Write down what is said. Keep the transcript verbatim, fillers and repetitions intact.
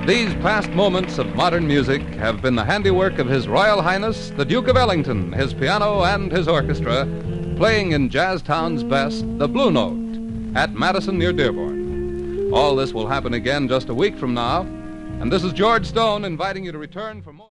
These past moments of modern music have been the handiwork of His Royal Highness, the Duke of Ellington, his piano and his orchestra, playing in Jazztown's best, the Blue Note, at Madison near Dearborn. All this will happen again just a week from now, and this is George Stone inviting you to return for more.